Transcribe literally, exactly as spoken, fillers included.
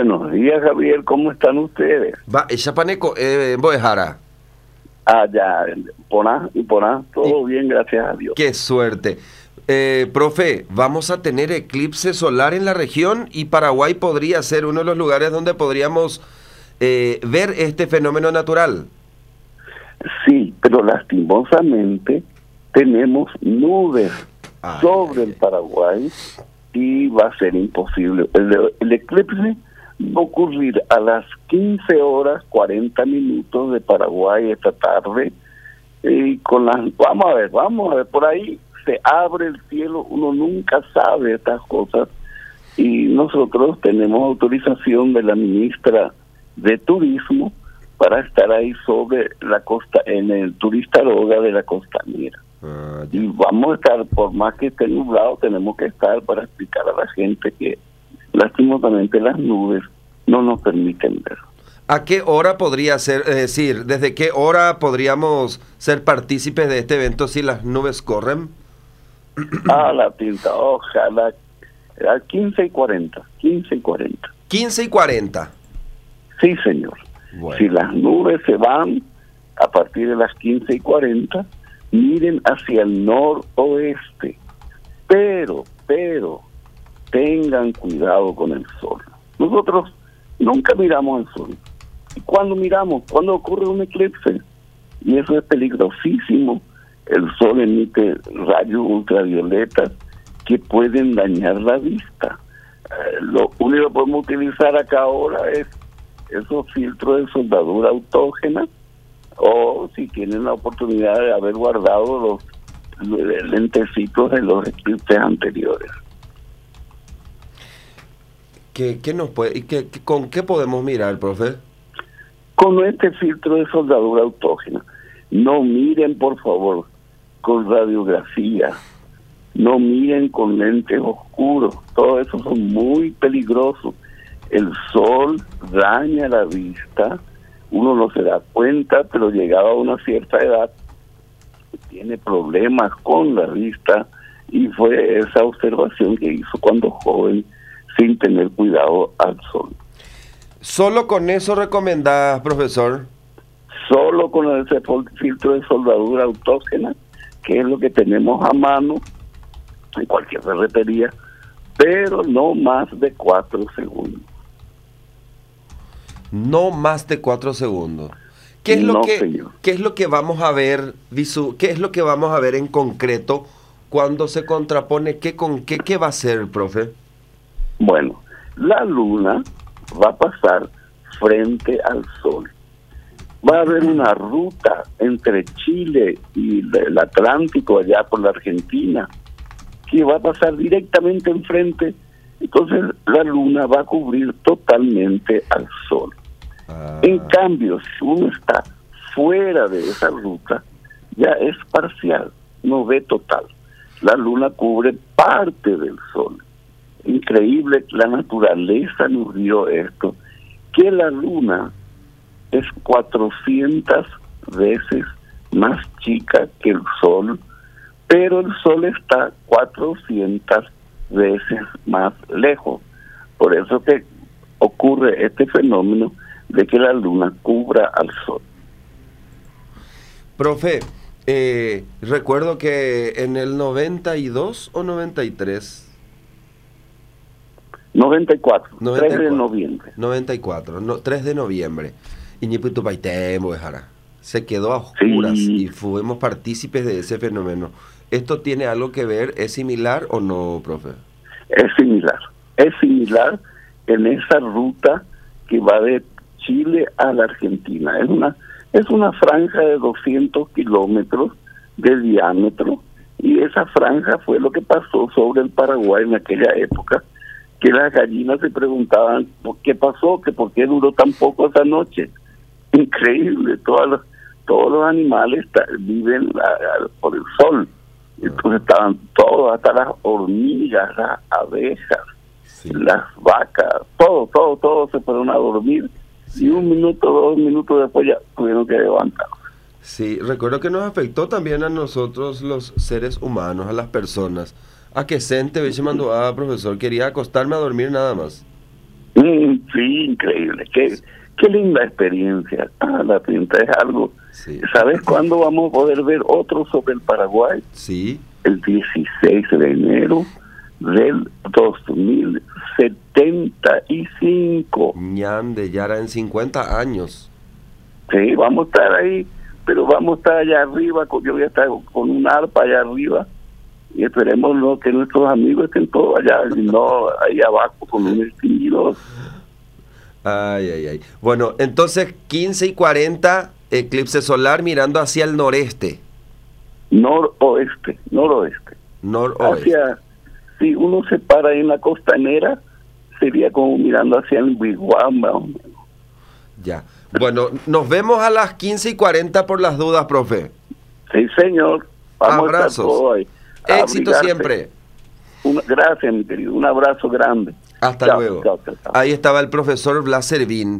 Buenos días, Javier, ¿cómo están ustedes? Va, Chapaneco, eh, Boejara. Ah, ya, Poná y Poná, todo bien, gracias a Dios. Qué suerte. Eh, profe, vamos a tener eclipse solar en la región y Paraguay podría ser uno de los lugares donde podríamos eh, ver este fenómeno natural. Sí, pero lastimosamente tenemos nubes Ay, sobre ay, el Paraguay y va a ser imposible. El, el eclipse va a ocurrir a las quince horas cuarenta minutos de Paraguay esta tarde y con las, vamos a ver, vamos a ver, por ahí se abre el cielo, uno nunca sabe estas cosas y nosotros tenemos autorización de la ministra de Turismo para estar ahí sobre la costa, en el Turistaroga de la Costanera. Ah, Y vamos a estar, por más que esté nublado, tenemos que estar para explicar a la gente que lastimosamente las nubes no nos permiten ver. ¿A qué hora podría ser, es decir, desde qué hora podríamos ser partícipes de este evento si las nubes corren? Ah, la tinta, ojalá, a quince y cuarenta, quince y cuarenta. quince y cuarenta. Sí, señor. Bueno. Si las nubes se van a partir de las quince y cuarenta, miren hacia el noroeste, pero, pero, tengan cuidado con el sol. Nosotros nunca miramos el sol. ¿Y cuando miramos? Cuando ocurre un eclipse. Y eso es peligrosísimo. El sol emite rayos ultravioletas que pueden dañar la vista. Eh, lo único que podemos utilizar acá ahora es esos filtros de soldadura autógena, o si tienen la oportunidad de haber guardado los, los lentecitos de los eclipses anteriores. ¿Qué, qué nos puede, y qué, qué- ¿Con qué podemos mirar, profe? Con este filtro de soldadura autógena. No miren, por favor, con radiografía. No miren con lentes oscuros. Todo eso son muy peligrosos. El sol daña la vista. Uno no se da cuenta, pero llegado a una cierta edad tiene problemas con la vista, y fue esa observación que hizo cuando joven sin tener cuidado al sol. Solo con eso recomendás, profesor. Solo con ese fol- filtro de soldadura autógena, que es lo que tenemos a mano en cualquier ferretería, pero no más de cuatro segundos. No más de cuatro segundos. ¿Qué es lo No, que, señor. qué es lo que vamos a ver, visu, qué es lo que vamos a ver en concreto cuando se contrapone? ¿Qué con qué, qué va a ser, profe? Bueno, la luna va a pasar frente al sol. Va a haber una ruta entre Chile y el Atlántico, allá por la Argentina, que va a pasar directamente enfrente. Entonces la luna va a cubrir totalmente al sol. Ah, En cambio, si uno está fuera de esa ruta, ya es parcial, no ve total. La luna cubre parte del sol. Increíble, la naturaleza nos dio esto, que la luna es cuatrocientas veces más chica que el sol, pero el sol está cuatrocientas veces más lejos. Por eso que ocurre este fenómeno de que la luna cubra al sol. profe, eh, recuerdo que en el noventa y dos o noventa y tres, noventa y cuatro, noventa y tres de cuatro. noviembre. noventa y cuatro, no, tres de noviembre, Iñipitupaitemo, Bejara, se quedó a oscuras Sí. y fuimos partícipes de ese fenómeno. ¿Esto tiene algo que ver? ¿Es similar o no, profe? Es similar, es similar en esa ruta que va de Chile a la Argentina. Es una es una franja de doscientos kilómetros de diámetro, y esa franja fue lo que pasó sobre el Paraguay en aquella época, que las gallinas se preguntaban por qué pasó, que por qué duró tan poco esa noche. Increíble, todos los, todos los animales ta- viven a- a- por el sol. Entonces estaban todos, hasta las hormigas, las abejas, Sí. las vacas, todo, todo, todo se fueron a dormir, y un minuto, dos minutos después ya tuvieron que levantar. Sí, recuerdo que nos afectó también a nosotros los seres humanos, a las personas. A que Sente, Beche mandó, ah, profesor, quería acostarme a dormir nada más. Mm, sí, increíble. Qué, qué linda experiencia. Ah, la pinta es algo. Sí. ¿Sabes cuándo vamos a poder ver otro sobre el Paraguay? Sí. El dieciséis de enero del dos mil setenta y cinco. Ñande, ya era en cincuenta años. Sí, vamos a estar ahí, pero vamos a estar allá arriba. Yo voy a estar con un arpa allá arriba y esperemos ¿no? que nuestros amigos estén todos allá y no ahí abajo con un extinguidor. Ay, ay, ay. Bueno, entonces quince y cuarenta, eclipse solar mirando hacia el noreste. Noroeste, noroeste. Noroeste. Hacia, si uno se para ahí en la costanera, sería como mirando hacia el Wigwam, más o menos. Ya. Bueno, nos vemos a las quince y cuarenta por las dudas, profe. Sí, señor. Vamos Abrazos. a estar todos ahí. A Éxito abrigarse. siempre. Una, gracias, mi querido. Un abrazo grande. Hasta Chao, luego. chao, chao, chao. Ahí estaba el profesor Blas Servín.